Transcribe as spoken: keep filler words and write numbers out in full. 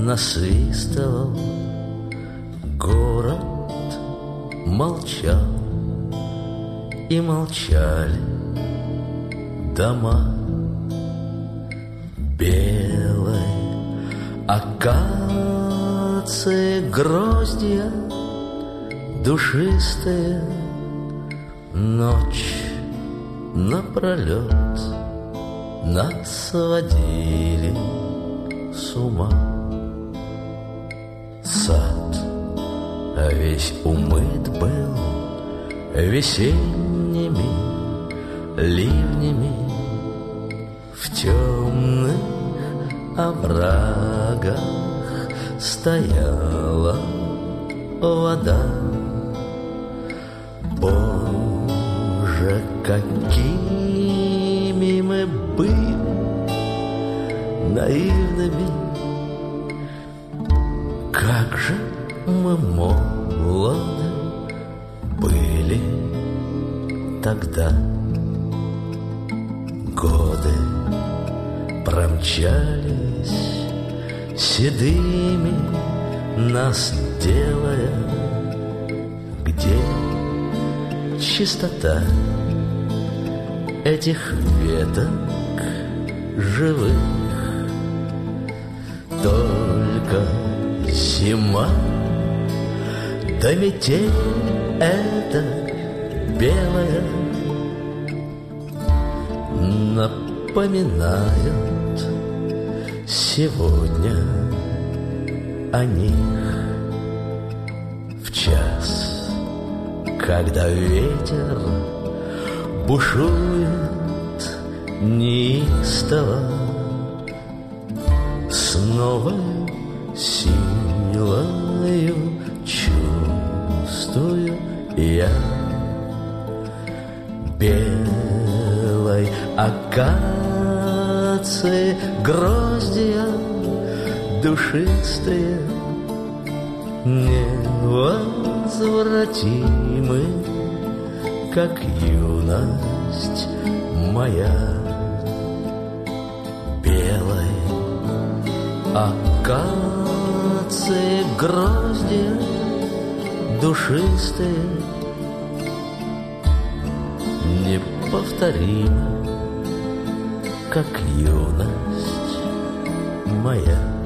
насвистывал, город молчал, и молчали дома. Белой акации гроздья душистые ночь напролет нас сводили с ума. Сад весь умыт был весенними ливнями, в темных оврагах стояла вода. Боже, какими мы были наивными, как же мы молоды были тогда. Годы промчались седыми, нас делая. Где чистота этих веток живых? Только зима, да метель эта белая напоминают сегодня о них. В час, когда ветер бушует неистово, с новой силою чувствую я белой акации гроздья душистые невозвратимы, как юность моя. Белой акации гроздья душистые неповторимы, как юность моя.